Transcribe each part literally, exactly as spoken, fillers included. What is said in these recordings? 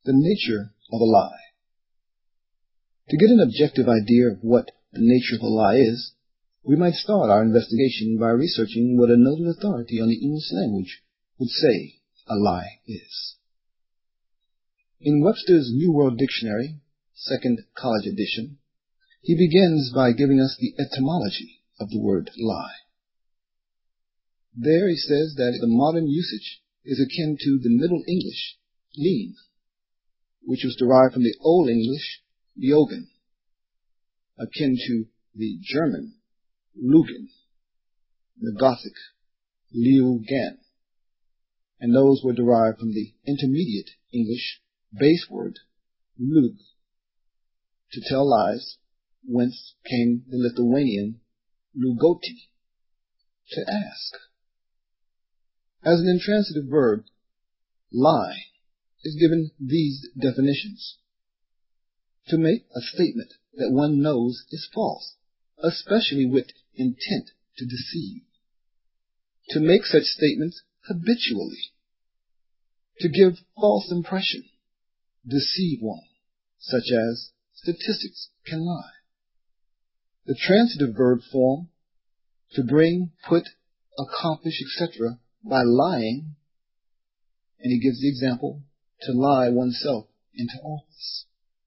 The nature of a lie. To get an objective idea of what the nature of a lie is, we might start our investigation by researching what a noted authority on the English language would say a lie is. In Webster's New World Dictionary, second college edition, he begins by giving us the etymology of the word lie. There he says that the modern usage is akin to the Middle English lean, which was derived from the Old English Lügen, akin to the German Lügen, the Gothic Lügen, and those were derived from the Intermediate English base word lüg, to tell lies, whence came the Lithuanian lūgoti, to ask. As an intransitive verb, lie is given these definitions: to make a statement that one knows is false, especially with intent to deceive; to make such statements habitually; to give false impression; deceive one, such as statistics can lie. The transitive verb form, to bring, put, accomplish, et cetera by lying, and he gives the example, to lie oneself into office.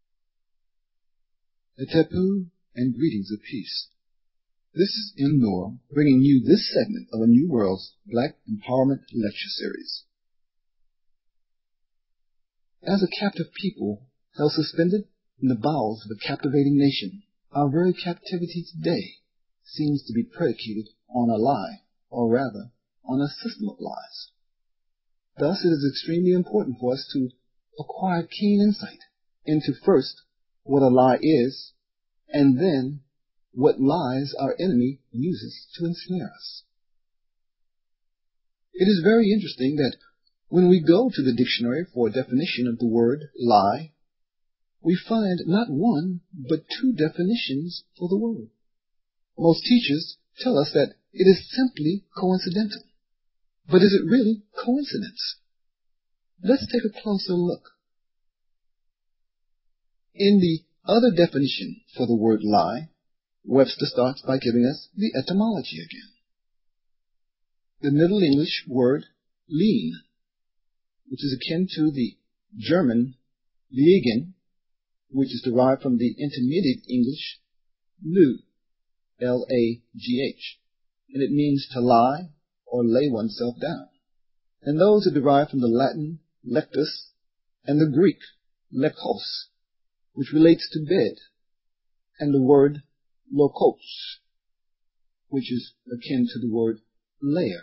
Etepu and greetings of peace. This is M. Noor bringing you this segment of a New World's Black Empowerment Lecture Series. As a captive people held suspended in the bowels of a captivating nation, our very captivity today seems to be predicated on a lie, or rather, on a system of lies. Thus, it is extremely important for us to acquire keen insight into first what a lie is, and then what lies our enemy uses to ensnare us. It is very interesting that when we go to the dictionary for a definition of the word lie, we find not one, but two definitions for the word. Most teachers tell us that it is simply coincidental. But is it really coincidence? Let's take a closer look. In the other definition for the word lie, Webster starts by giving us the etymology again. The Middle English word lean, which is akin to the German Lügen, which is derived from the Intermediate English lü, L A G H, and it means to lie or lay oneself down. And those are derived from the Latin lectus and the Greek lekos, which relates to bed, and the word lokos, which is akin to the word layer.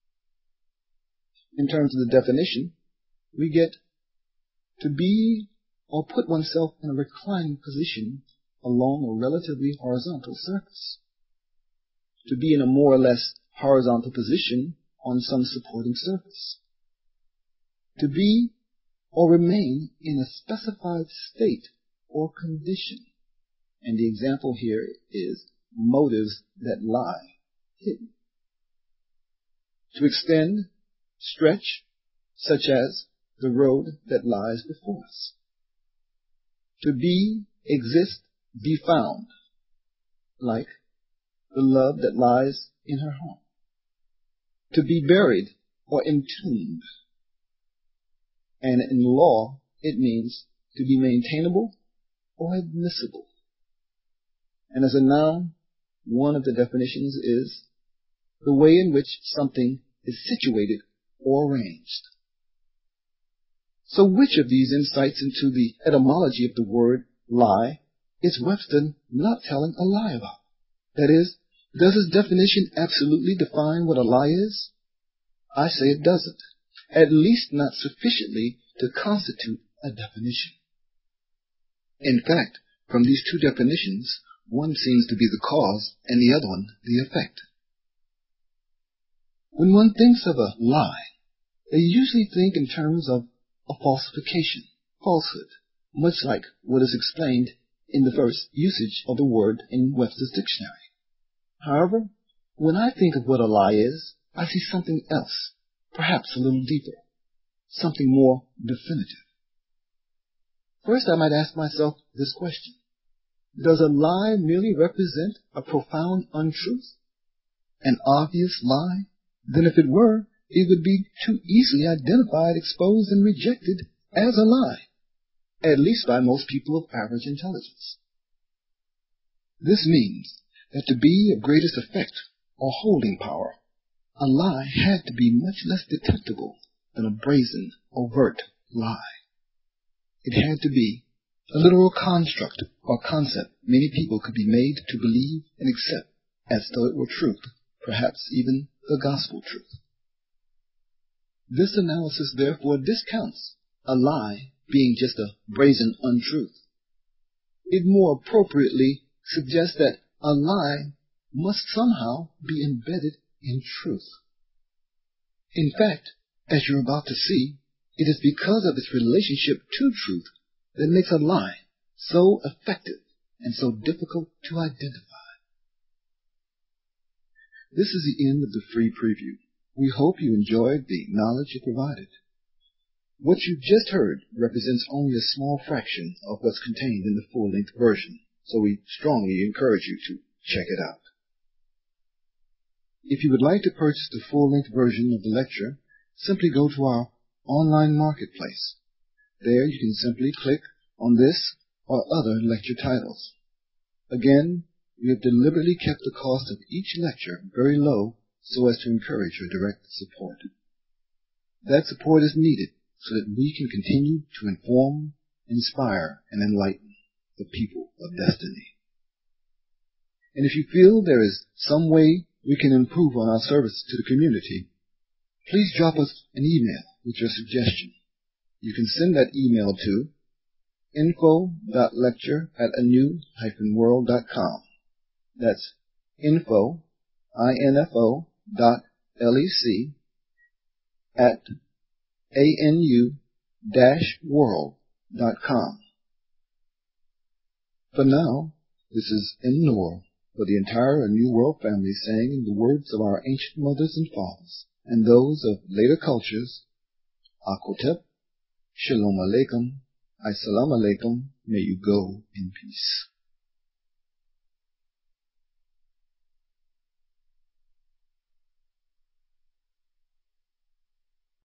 In terms of the definition, we get to be or put oneself in a reclining position along a relatively horizontal surface. To be in a more or less horizontal position on some supporting surface. To be or remain in a specified state or condition. And the example here is motives that lie hidden. To extend, stretch, such as the road that lies before us. To be, exist, be found, like the love that lies in her home. To be buried or entombed. And in law, it means to be maintainable or admissible. And as a noun, one of the definitions is the way in which something is situated or arranged. So which of these insights into the etymology of the word lie is Webster not telling a lie about? That is, does his definition absolutely define what a lie is? I say it doesn't, at least not sufficiently to constitute a definition. In fact, from these two definitions, one seems to be the cause and the other one the effect. When one thinks of a lie, they usually think in terms of a falsification, falsehood, much like what is explained in the first usage of the word in Webster's dictionary. However, when I think of what a lie is, I see something else, perhaps a little deeper, something more definitive. First, I might ask myself this question. Does a lie merely represent a profound untruth? An obvious lie? Then if it were, it would be too easily identified, exposed, and rejected as a lie, at least by most people of average intelligence. This means that to be of greatest effect or holding power, a lie had to be much less detectable than a brazen, overt lie. It had to be a literal construct or concept many people could be made to believe and accept as though it were truth, perhaps even the gospel truth. This analysis therefore discounts a lie being just a brazen untruth. It more appropriately suggests that a lie must somehow be embedded in truth. In fact, as you're about to see, it is because of its relationship to truth that makes a lie so effective and so difficult to identify. This is the end of the free preview. We hope you enjoyed the knowledge it provided. What you've just heard represents only a small fraction of what's contained in the full-length version, so we strongly encourage you to check it out. If you would like to purchase the full-length version of the lecture, simply go to our online marketplace. There you can simply click on this or other lecture titles. Again, we have deliberately kept the cost of each lecture very low so as to encourage your direct support. That support is needed so that we can continue to inform, inspire, and enlighten the people of destiny. And if you feel there is some way we can improve on our service to the community, please drop us an email with your suggestion. You can send that email to info dot lecture at a new dash world dot com. That's info, I N F O, dot L E C, at A N U dash world dot com. For now, this is In Noor, for the entire A New World family, saying in the words of our ancient mothers and fathers, and those of later cultures, Akhotep, Shalom Aleichem, Assalamu Alaikum, may you go in peace.